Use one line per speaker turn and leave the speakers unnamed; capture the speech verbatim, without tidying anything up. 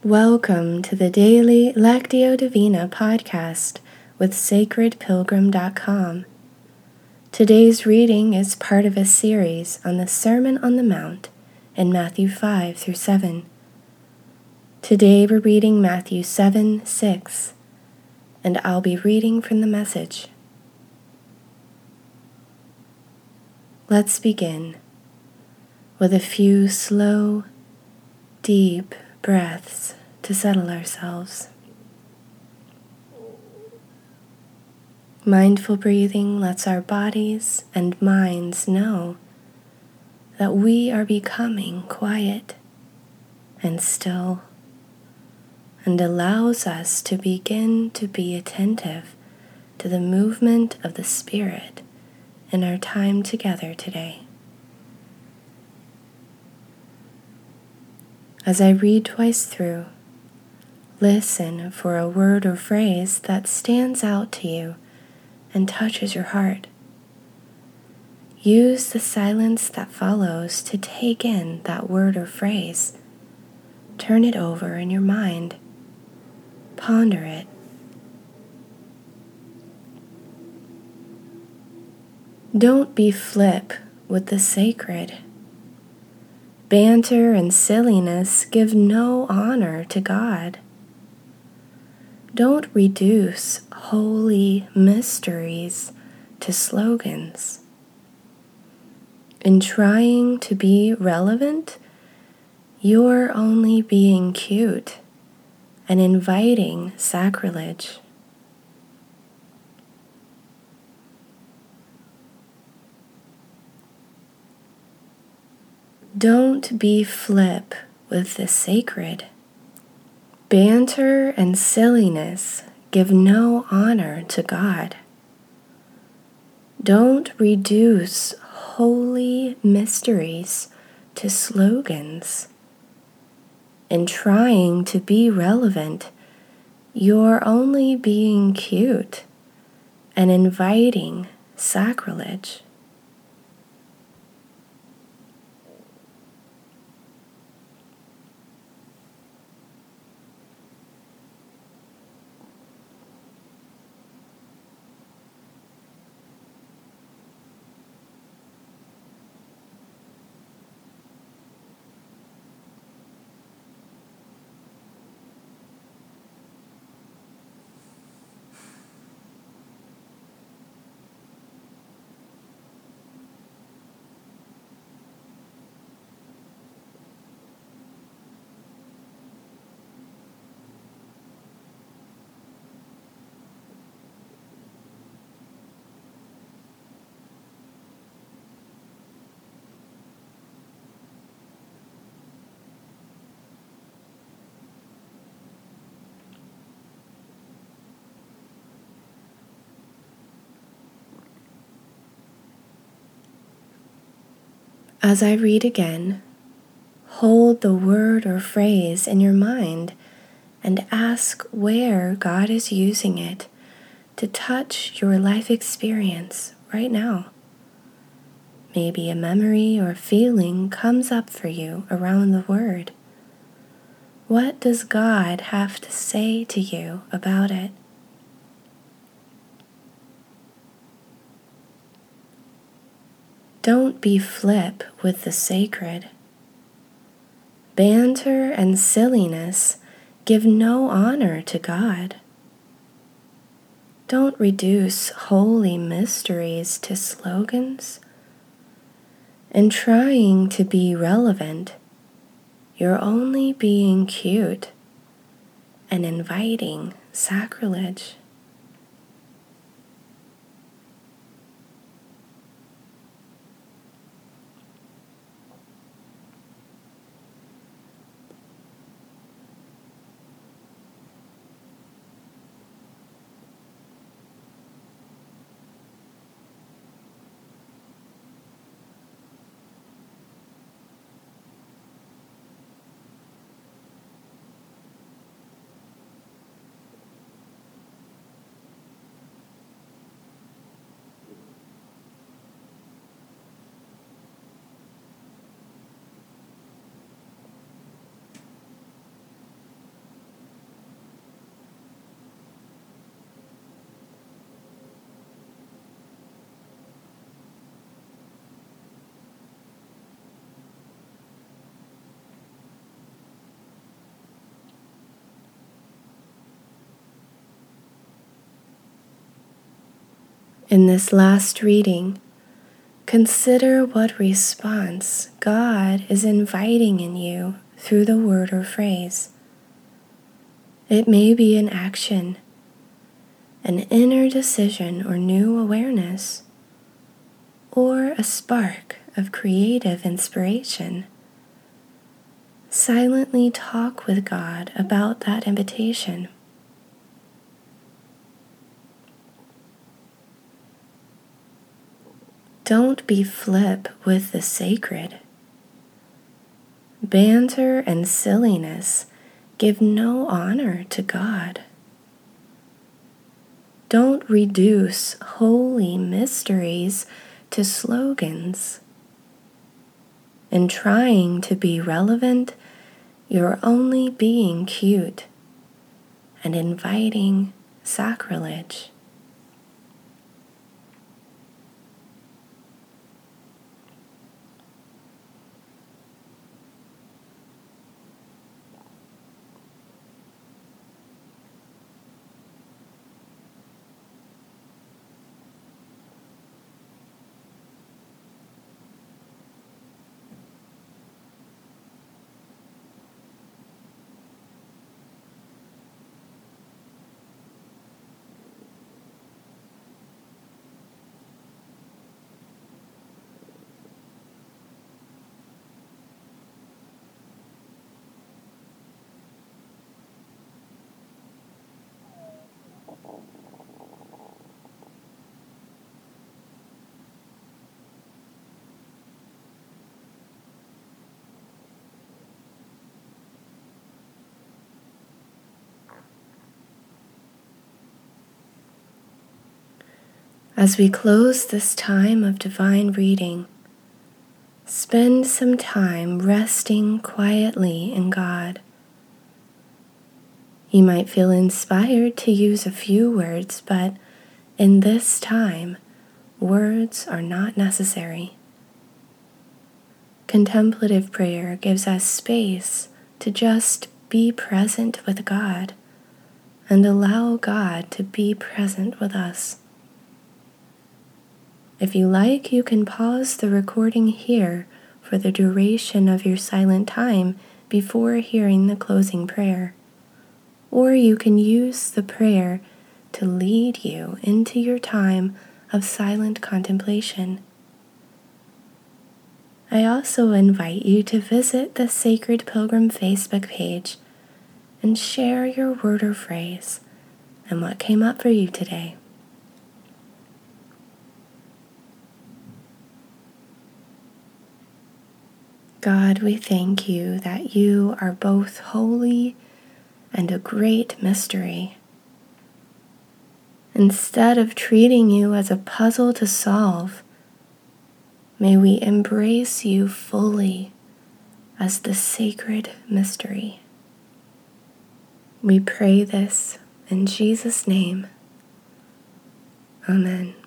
Welcome to the daily Lectio Divina podcast with sacred pilgrim dot com. Today's reading is part of a series on the Sermon on the Mount in Matthew five through seven. Today we're reading Matthew seven six, and I'll be reading from the Message. Let's begin with a few slow, deep breaths to settle ourselves. Mindful breathing lets our bodies and minds know that we are becoming quiet and still, and allows us to begin to be attentive to the movement of the Spirit in our time together today. As I read twice through, listen for a word or phrase that stands out to you and touches your heart. Use the silence that follows to take in that word or phrase. Turn it over in your mind. Ponder it. Don't be flip with the sacred. Banter and silliness give no honor to God. Don't reduce holy mysteries to slogans. In trying to be relevant, you're only being cute and inviting sacrilege. Don't be flip with the sacred. Banter and silliness give no honor to God. Don't reduce holy mysteries to slogans. In trying to be relevant, you're only being cute and inviting sacrilege. As I read again, hold the word or phrase in your mind and ask where God is using it to touch your life experience right now. Maybe a memory or feeling comes up for you around the word. What does God have to say to you about it? Don't be flip with the sacred. Banter and silliness give no honor to God. Don't reduce holy mysteries to slogans. In trying to be relevant, you're only being cute and inviting sacrilege. In this last reading, consider what response God is inviting in you through the word or phrase. It may be an action, an inner decision or new awareness, or a spark of creative inspiration. Silently talk with God about that invitation. Don't be flip with the sacred. Banter and silliness give no honor to God. Don't reduce holy mysteries to slogans. In trying to be relevant, you're only being cute and inviting sacrilege. As we close this time of divine reading, spend some time resting quietly in God. You might feel inspired to use a few words, but in this time, words are not necessary. Contemplative prayer gives us space to just be present with God and allow God to be present with us. If you like, you can pause the recording here for the duration of your silent time before hearing the closing prayer. Or you can use the prayer to lead you into your time of silent contemplation. I also invite you to visit the Sacred Pilgrim Facebook page and share your word or phrase and what came up for you today. God, we thank you that you are both holy and a great mystery. Instead of treating you as a puzzle to solve, may we embrace you fully as the sacred mystery. We pray this in Jesus' name. Amen.